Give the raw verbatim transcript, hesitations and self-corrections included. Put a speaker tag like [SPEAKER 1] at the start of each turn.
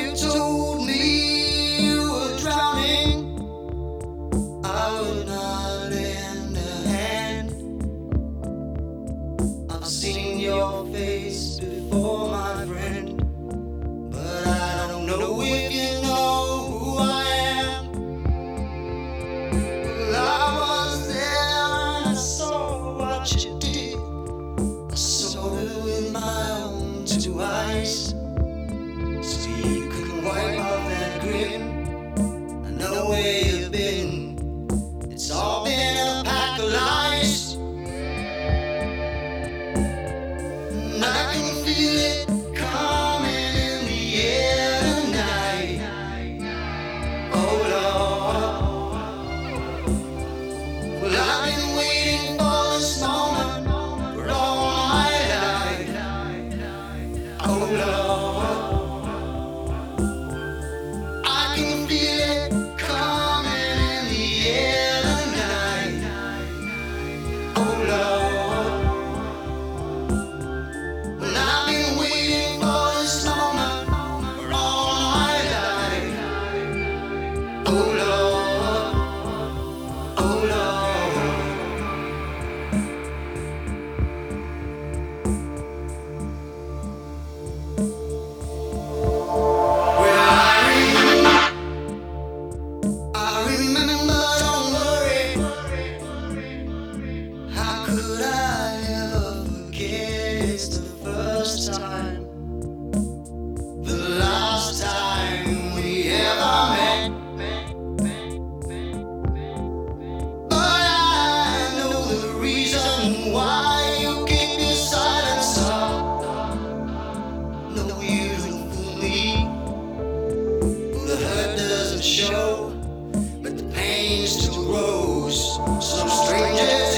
[SPEAKER 1] told me you were drowning, I would not lend a hand. I've seen your face before, my friend, but I don't know if you know who I am. Well, I was there and I saw what you did. I saw it with my own two eyes. So you couldn't wipe off that grin. I know where you've been. It's all been a pack of lies. And I can feel it coming in the air tonight. Oh Lord. Well, I've been waiting for this moment for all my life. Oh Lord. I can feel it coming in the air tonight. Oh Lord. Well, I've been waiting for this moment for all my life. Oh Lord. Oh Lord. Well, I I remember, don't worry. How could I ever forget? It's the first time, the last time we ever met. But I know the reason why you keep your silence up. No, you don't fool me. The hurt doesn't show, but the pain still grows. Some strangers